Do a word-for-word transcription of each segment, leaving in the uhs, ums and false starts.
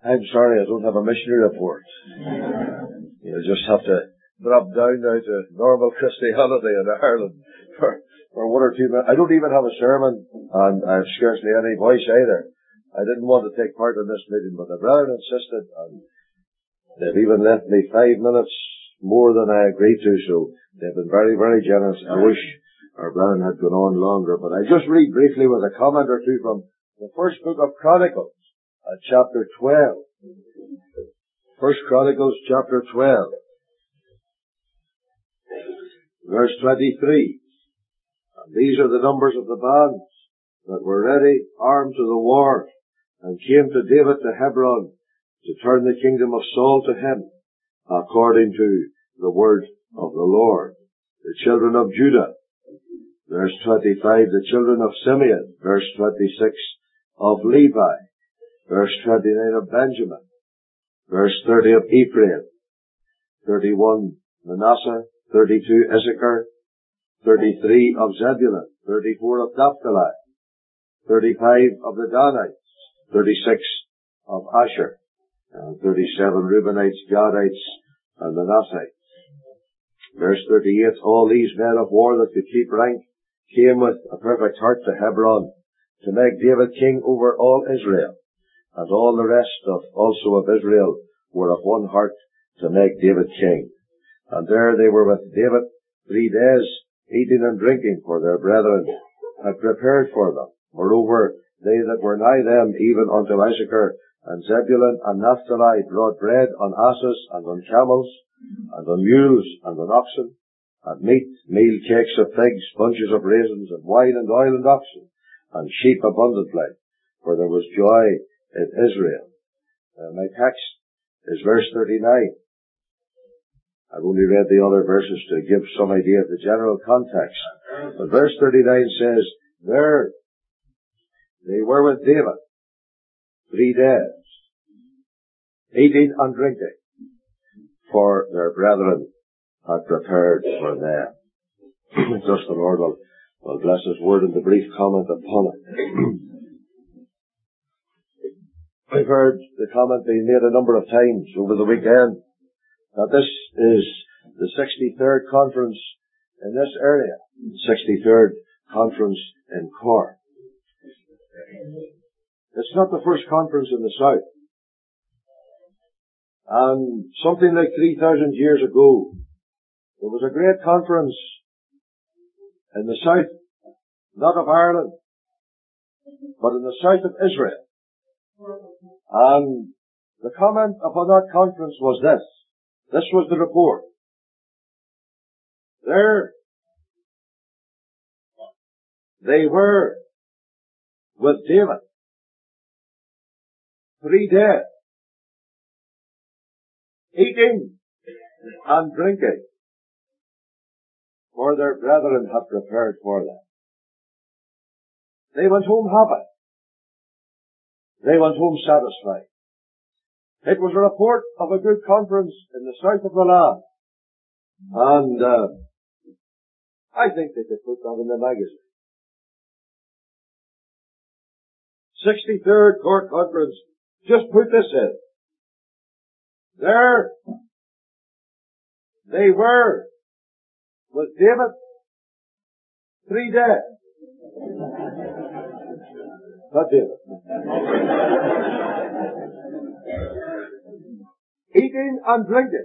I'm sorry, I don't have a missionary report. You'll just have to drop down now to normal Christianity in Ireland for, for one or two minutes. I don't even have a sermon, and I have scarcely any voice either. I didn't want to take part in this meeting, but the brethren insisted, and they've even left me five minutes more than I agreed to, so they've been very, very generous. I wish our brethren had gone on longer, but I just read briefly with a comment or two from the first book of Chronicles, at chapter twelve. First Chronicles, chapter twelve. Verse twenty-three. And these are the numbers of the bands that were ready, armed to the war, and came to David to Hebron to turn the kingdom of Saul to him, according to the word of the Lord. The children of Judah. Verse twenty-five, the children of Simeon. Verse twenty-six, of Levi. Verse twenty-nine, of Benjamin. Verse thirty, of Ephraim. thirty-one, Manasseh. thirty-two, Issachar. thirty-three, of Zebulun. thirty-four, of Naphtali. thirty-five, of the Danites. thirty-six, of Asher. And thirty-seven, Reubenites, Gadites, and Manassites. Verse thirty-eight, all these men of war that could keep rank came with a perfect heart to Hebron to make David king over all Israel. And all the rest of also of Israel were of one heart to make David king. And there they were with David three days, eating and drinking, for their brethren had prepared for them. Moreover, they that were nigh them, even unto Issachar and Zebulun and Naphtali, brought bread on asses and on camels, and on mules and on oxen, and meat, meal, cakes of figs, bunches of raisins, and wine and oil and oxen, and sheep abundantly, for there was joy in Israel. Uh, my text is verse thirty-nine. I've only read the other verses to give some idea of the general context. But verse thirty-nine says, there they were with David three days, eating and drinking, for their brethren had prepared for them. Thus the Lord will, will bless His word and the brief comment upon it. I've heard the comment being made a number of times over the weekend that this is the sixty-third conference in this area, the sixty-third conference in Cork. It's not the first conference in the South. And something like three thousand years ago, there was a great conference in the south, not of Ireland, but in the south of Israel. And the comment upon that conference was this. This was the report. There they were with David three days, eating and drinking, for their brethren had prepared for them. They went home happy. They went home satisfied. It was a report of a good conference in the south of the land. And uh, I think they could put that in the magazine. sixty-third Cork Conference. Just put this in. There they were with David three days. Not David. Eating and drinking,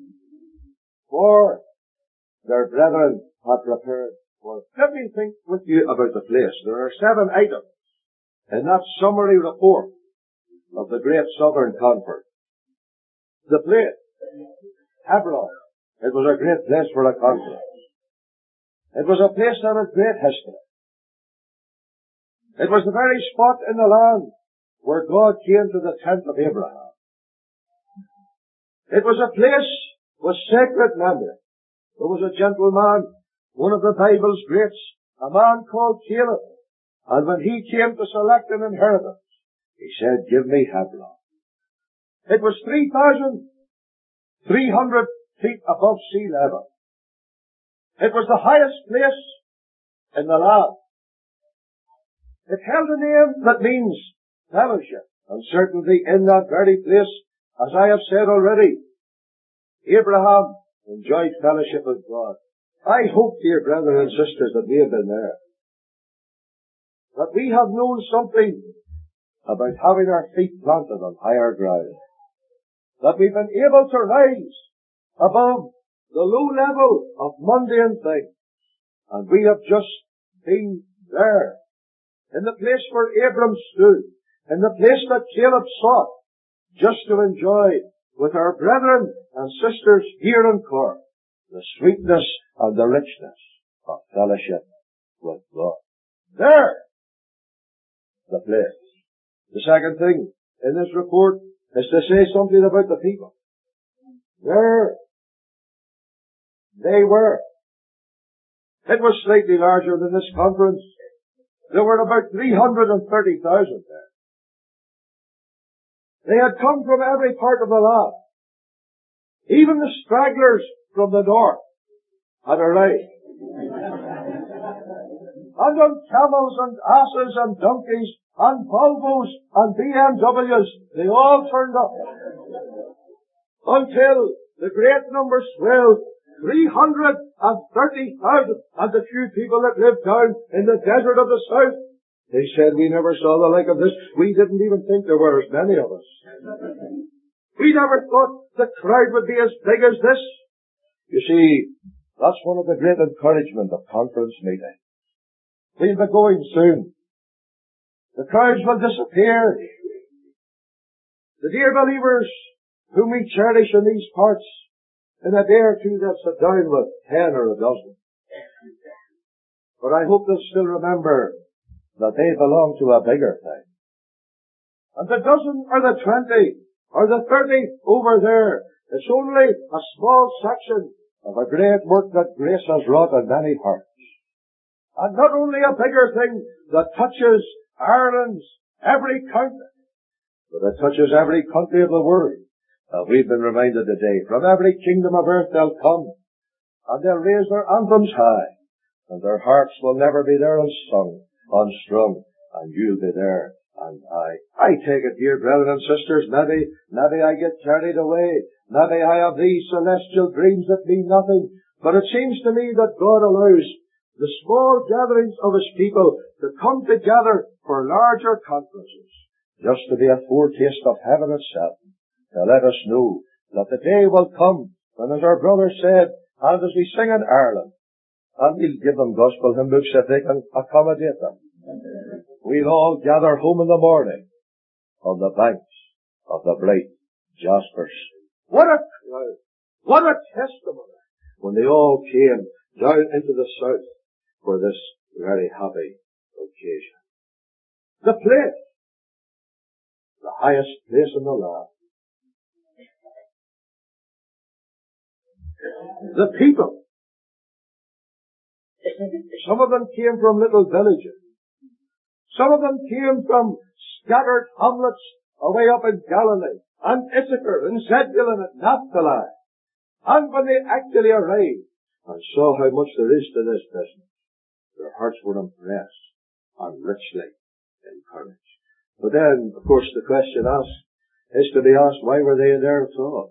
for their brethren had prepared for. Let me think with you about the place. There are seven items in that summary report of the Great Southern Conference. The place, Hebron. It was a great place for a conference. It was a place that had great history. It was the very spot in the land where God came to the tent of Abraham. It was a place with sacred memory. There was a gentleman, one of the Bible's greats, a man called Caleb. And when he came to select an inheritance, he said, give me Hebron. It was three thousand three hundred feet above sea level. It was the highest place in the land. It held a name that means fellowship And certainly in that very place, as I have said already, Abraham enjoyed fellowship with God. I hope, dear brethren and sisters, that we have been there. That we have known something about having our feet planted on higher ground. That we've been able to rise above the low level of mundane things. And we have just been there, in the place where Abram stood, in the place that Caleb sought, just to enjoy with our brethren and sisters here in Cork the sweetness and the richness of fellowship with God. There, the place. The second thing in this report is to say something about the people. There they were. It was slightly larger than this conference. There were about three hundred thirty thousand there. They had come from every part of the land. Even the stragglers from the north had arrived. And on camels and asses and donkeys and Volvos and B M Ws, they all turned up. Until the great number swelled three hundred thirty thousand, and the few people that lived down in the desert of the south, they said, we never saw the like of this. We didn't even think there were as many of us. We never thought the crowd would be as big as this. You see, that's one of the great encouragement of conference meeting. We'll be going soon. The crowds will disappear. The dear believers whom we cherish in these parts, in a day or two they'll sit down with ten or a dozen. But I hope they'll still remember that they belong to a bigger thing. And the dozen or the twenty or the thirty over there, it's only a small section of a great work that grace has wrought in many hearts. And not only a bigger thing that touches Ireland's every county, but it touches every country of the world. Uh, we've been reminded today, from every kingdom of earth they'll come, and they'll raise their anthems high, and their hearts will never be there unsung, unstrung, and you'll be there, and I. I take it, dear brethren and sisters, maybe, maybe I get carried away, maybe I have these celestial dreams that mean nothing, but it seems to me that God allows the small gatherings of His people to come together for larger conferences, just to be a foretaste of heaven itself. To let us know that the day will come when, as our brother said, and as we sing in Ireland, and we'll give them gospel hymn books if they can accommodate them, we'll all gather home in the morning on the banks of the bright Jaspers. What a crowd! What a testimony when they all came down into the south for this very happy occasion. The place, the highest place in the land. The people. Some of them came from little villages. Some of them came from scattered hamlets away up in Galilee, and Issachar, and Zebulun, and Naphtali. And when they actually arrived and saw how much there is to this business, their hearts were impressed and richly encouraged. But then, of course, the question asked is to be asked, why were they there at all?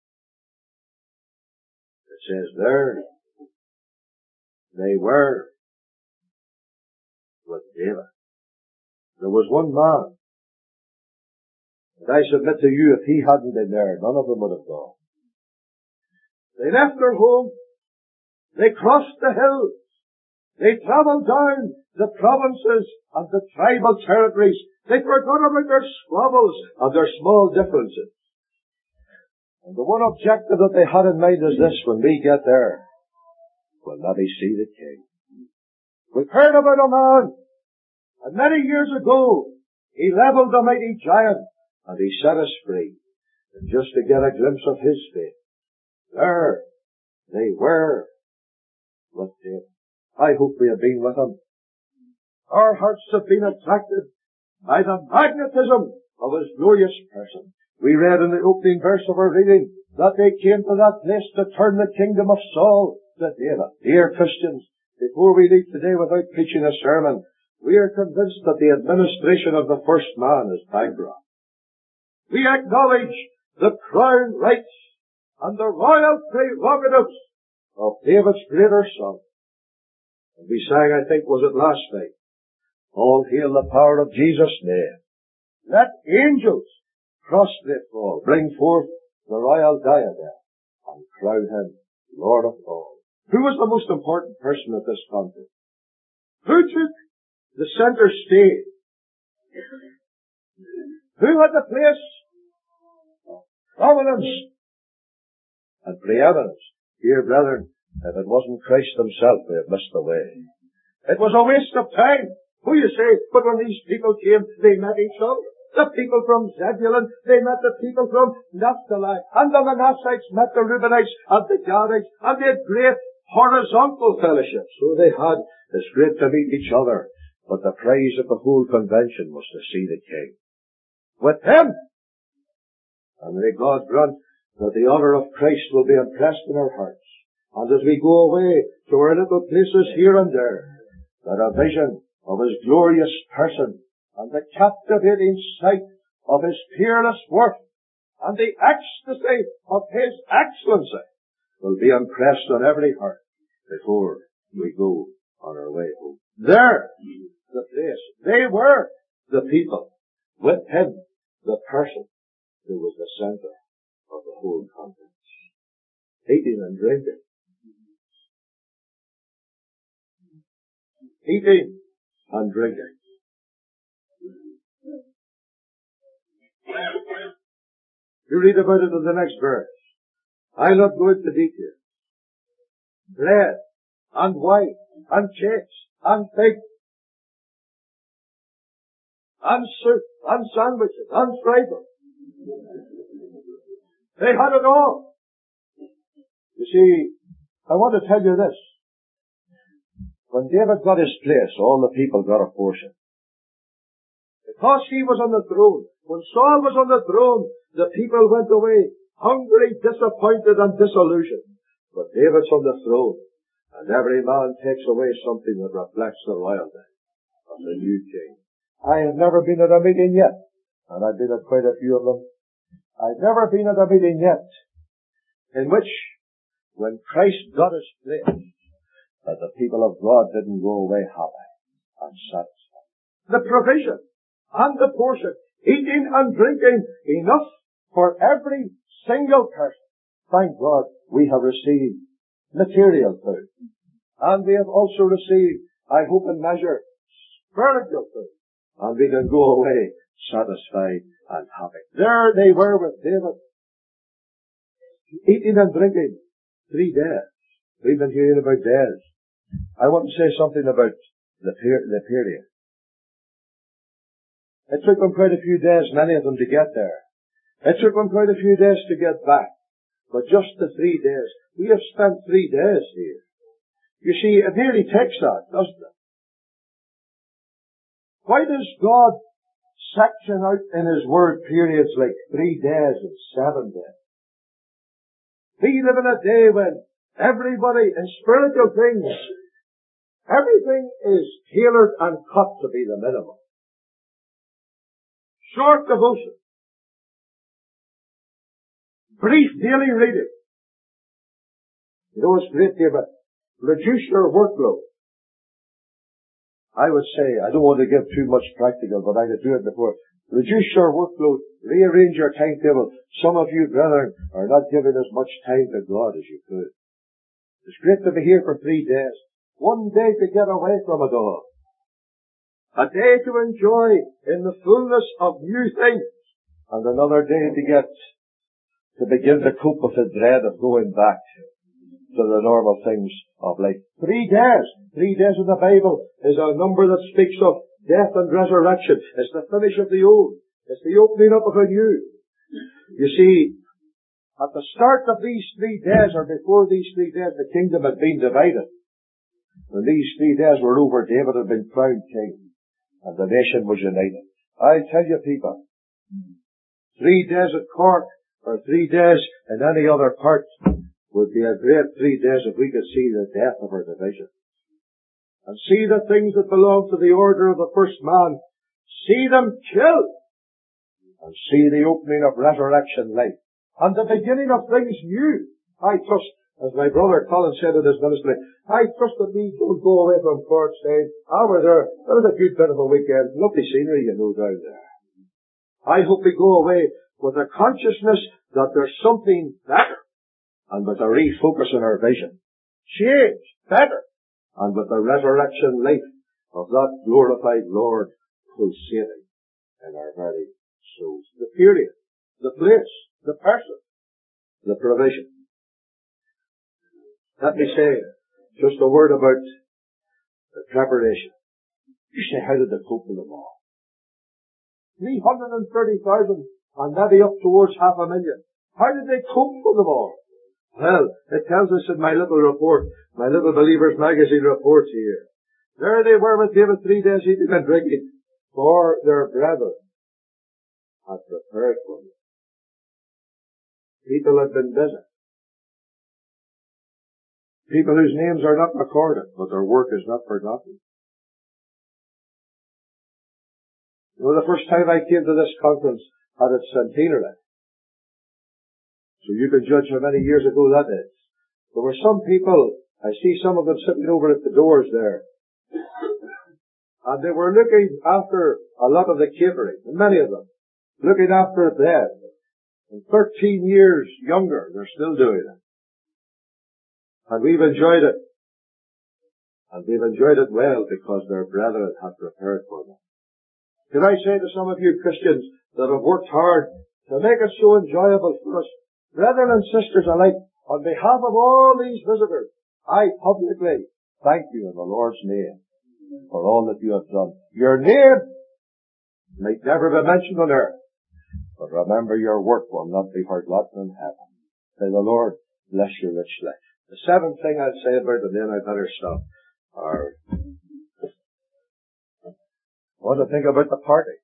It says there, they were with David. There was one man, and I submit to you, if he hadn't been there, none of them would have gone. They left their home, they crossed the hills, they travelled down the provinces and the tribal territories. They forgot about their squabbles and their small differences. And the one objective that they had in mind is this: when we get there, we'll maybe see the King. We've heard about a man, and many years ago, he levelled a mighty giant, and he set us free. And just to get a glimpse of his faith, there they were with David. I hope we have been with him. Our hearts have been attracted by the magnetism of his glorious person. We read in the opening verse of our reading that they came to that place to turn the kingdom of Saul to David. Dear Christians, before we leave today without preaching a sermon, we are convinced that the administration of the first man is bankrupt. We acknowledge the crown rights and the royal prerogatives of David's greater son. And we sang, I think, was it last night, all hail the power of Jesus' name. Let angels prostrate fall, bring forth the royal diadem, and crown him Lord of all. Who was the most important person at this conference? Who took the center stage? Who had the place of prominence and preeminence? Dear brethren, if it wasn't Christ himself, we have missed the way. It was a waste of time. Who you say, but when these people came, they met each other. The people from Zebulun, they met the people from Naphtali, and the Manassites met the Reubenites and the Gadites, and they had great horizontal fellowship. So they had. It's great to meet each other, but the prize of the whole convention was to see the King. With him! And may God grant that the honour of Christ will be impressed in our hearts. And as we go away to our little places here and there, that a vision of his glorious person and the captivating sight of his peerless worth and the ecstasy of his excellency will be impressed on every heart before we go on our way home. There, the place. They were the people. With him, the person who was the centre of the whole conference. Eating and drinking. Eating and drinking. You read about it in the next verse. I'll not go into detail. Bread and wine and cakes and figs and soup and sandwiches and fritters. They had it all. You see, I want to tell you this. When David got his place, all the people got a portion. Because he was on the throne. When Saul was on the throne, the people went away hungry, disappointed, and disillusioned. But David's on the throne, and every man takes away something that reflects the royalty of the new king. I have never been at a meeting yet, and I've been at quite a few of them. I've never been at a meeting yet in which, when Christ got his place, that the people of God didn't go away happy and satisfied. The provision and the portion, eating and drinking enough for every single person. Thank God we have received material food. And we have also received, I hope in measure, spiritual food. And we can go away satisfied and happy. There they were with David. Eating and drinking three days. We've been hearing about days. I want to say something about the, per- the period. It took them quite a few days, many of them, to get there. It took them quite a few days to get back. But just the three days. We have spent three days here. You see, it nearly takes that, doesn't it? Why does God section out in His Word periods like three days and seven days? We live in a day when everybody in spiritual things, everything is tailored and cut to be the minimum. Short devotion. Brief daily reading. You know what's great here, but reduce your workload. I would say, I don't want to give too much practical, but I could do it before. Reduce your workload. Rearrange your timetable. Some of you, brethren, are not giving as much time to God as you could. It's great to be here for three days. One day to get away from it all. A day to enjoy in the fullness of new things. And another day to get, to begin to cope with the dread of going back to the normal things of life. Three days. Three days in the Bible is a number that speaks of death and resurrection. It's the finish of the old. It's the opening up of a new. You see, at the start of these three days, or before these three days, the kingdom had been divided. When these three days were over, David had been crowned king, and the nation was united. I tell you, people, three days at Cork, or three days in any other part, would be a great three days if we could see the death of our division. And see the things that belong to the order of the first man. See them killed. and see the opening of resurrection life and the beginning of things new. I trust, as my brother Colin said in his ministry, I trust that we don't go away from Port saying, ah, we're there, that was a good bit of a weekend, lovely scenery, you know, down there. I hope we go away with a consciousness that there's something better, and with a refocus on our vision. Change, better, and with the resurrection life of that glorified Lord pulsating in our very souls. The period, the place, the person, the provision. Let me say just a word about the preparation. You say, how did they cope with them all? three hundred thirty thousand and maybe up towards half a million. How did they cope with them all? Well, it tells us in my little report, my little Believers Magazine report here. There they were with David three days eating and drinking, for their brethren had prepared for them. People had been busy. People whose names are not recorded, but their work is not forgotten. You know, the first time I came to this conference had its centenary. So you can judge how many years ago that is. There were some people, I see some of them sitting over at the doors there, and they were looking after a lot of the catering, many of them, looking after it then. And thirteen years younger, they're still doing it. And we've enjoyed it. And we've enjoyed it well because their brethren had prepared for them. Can I say to some of you Christians that have worked hard to make it so enjoyable for us, brethren and sisters alike, on behalf of all these visitors, I publicly thank you in the Lord's name for all that you have done. Your name might never be mentioned on earth, but remember your work will not be forgotten in heaven. May the Lord bless you richly. The seventh thing I'd say about it, and then I better stop, are I want to think about the party.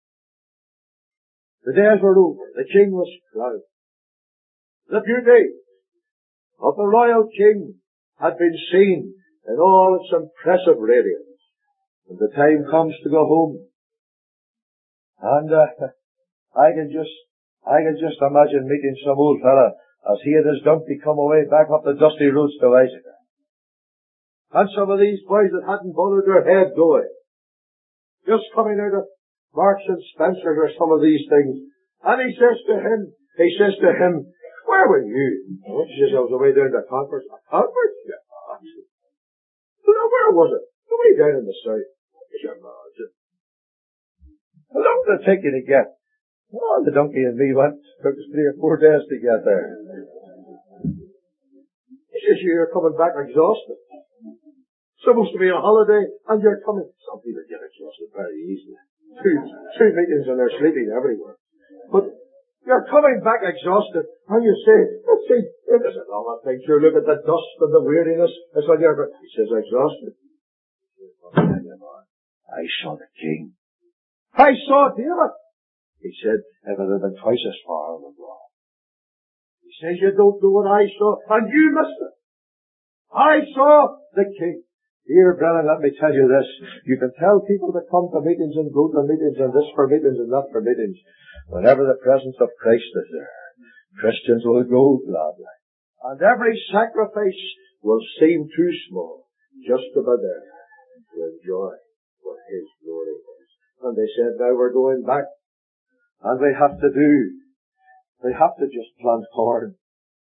The days were over. The king was crowned. The beauty of the royal king had been seen in all its impressive radiance. And the time comes to go home. And uh, I can just, I can just imagine meeting some old fella as he and his donkey come away back up the dusty roads to Exeter. And some of these boys that hadn't bothered their head going, just coming out of Marks and Spencer's or some of these things. And he says to him, he says to him, where were you? Oh, he says, I was away down to a conference. A conference? Yeah. Well, where was it? Away down in the south. Can you imagine? How long did it take you to get? Oh, the donkey and me went. Took us three or four days to get there. He says, you're coming back exhausted. Supposed to be a holiday, and you're coming. Some people get exhausted very easily. Two, two meetings and they're sleeping everywhere. But you're coming back exhausted, and you say, let's see, it isn't all that thing. Sure, look at the dust and the weariness. It's on your, he says, exhausted. I saw the king. I saw David. He said, if it had been twice as far, I would go. He says, you don't know what I saw, and you missed it. I saw the king. Dear brethren, let me tell you this. You can tell people that come to meetings and go to meetings and this for meetings and that for meetings. Whenever the presence of Christ is there, Christians will go gladly. And every sacrifice will seem too small just to be there to enjoy what His glory is. And they said, now we're going back. And we have to do, we have to just plant corn.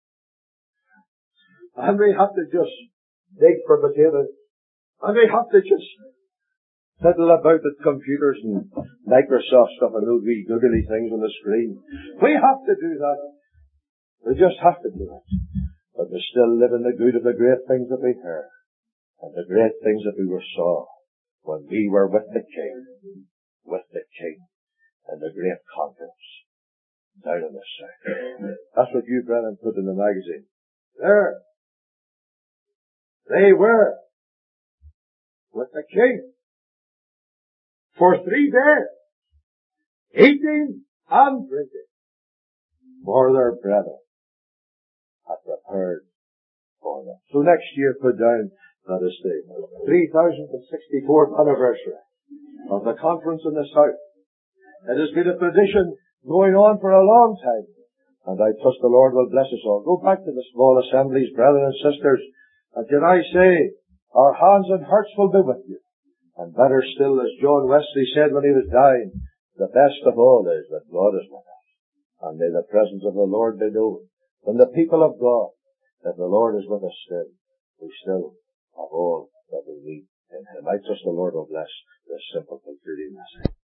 And we have to just dig for potatoes. And we have to just fiddle about with computers and Microsoft stuff and those wee googly things on the screen. We have to do that. We just have to do it. But we still live in the good of the great things that we heard and the great things that we were saw when we were with the King, with the King in the great conference down in the south. That's what you, brethren, put in the magazine. There. They were with the King for three days, eating and drinking, for their brethren had prepared for them. So next year put down, that is the three thousand sixty-fourth anniversary of the conference in the south. It has been a tradition going on for a long time. And I trust the Lord will bless us all. Go back to the small assemblies, brethren and sisters, and can I say, our hands and hearts will be with you. And better still, as John Wesley said when he was dying, the best of all is that God is with us. And may the presence of the Lord be known from the people of God, that the Lord is with us still. We still have all that we need in Him. I trust the Lord will bless this simple concluding message.